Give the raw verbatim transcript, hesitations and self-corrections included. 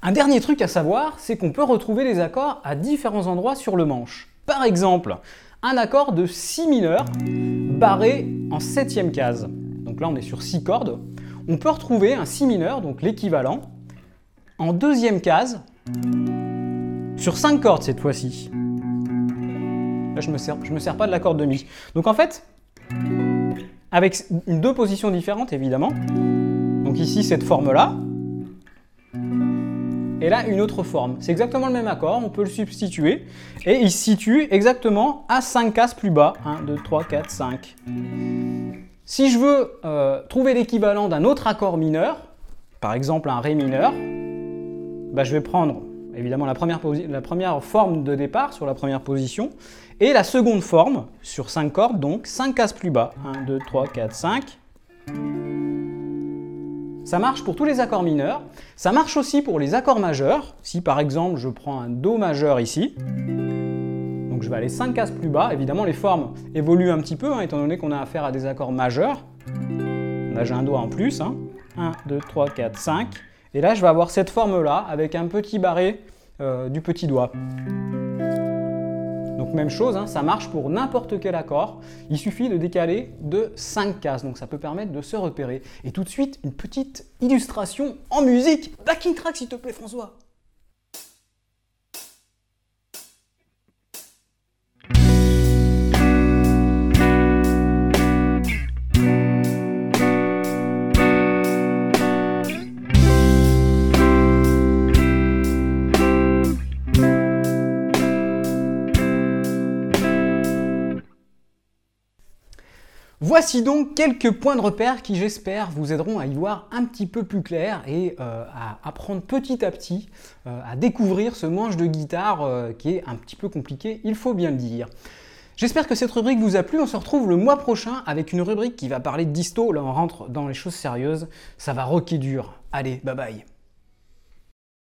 Un dernier truc à savoir, c'est qu'on peut retrouver les accords à différents endroits sur le manche. Par exemple, un accord de si mineur barré en septième case. Donc là, on est sur six cordes. On peut retrouver un si mineur, donc l'équivalent, en deuxième case, sur cinq cordes cette fois-ci. Là, je ne me, sers, je me sers pas de la corde de mi. Donc en fait, avec deux positions différentes, évidemment. Donc ici, cette forme-là. Et là, une autre forme. C'est exactement le même accord, on peut le substituer. Et il se situe exactement à cinq cases plus bas. un, deux, trois, quatre, cinq. Si je veux euh, trouver l'équivalent d'un autre accord mineur, par exemple un Ré mineur, bah, je vais prendre évidemment la première, la première forme de départ sur la première position, et la seconde forme sur cinq cordes, donc cinq cases plus bas. un, deux, trois, quatre, cinq. Ça marche pour tous les accords mineurs, ça marche aussi pour les accords majeurs. Si par exemple je prends un Do majeur ici, donc je vais aller cinq cases plus bas, évidemment les formes évoluent un petit peu, hein, étant donné qu'on a affaire à des accords majeurs. Là j'ai un doigt en plus, hein. un, deux, trois, quatre, cinq, et là je vais avoir cette forme-là avec un petit barré euh, du petit doigt. Donc même chose, hein, ça marche pour n'importe quel accord, il suffit de décaler de cinq cases, donc ça peut permettre de se repérer. Et tout de suite, une petite illustration en musique. Backing track s'il te plaît François. Voici donc quelques points de repère qui, j'espère, vous aideront à y voir un petit peu plus clair et euh, à apprendre petit à petit euh, à découvrir ce manche de guitare euh, qui est un petit peu compliqué, il faut bien le dire. J'espère que cette rubrique vous a plu, on se retrouve le mois prochain avec une rubrique qui va parler de disto, là on rentre dans les choses sérieuses, ça va rocker dur. Allez, bye bye.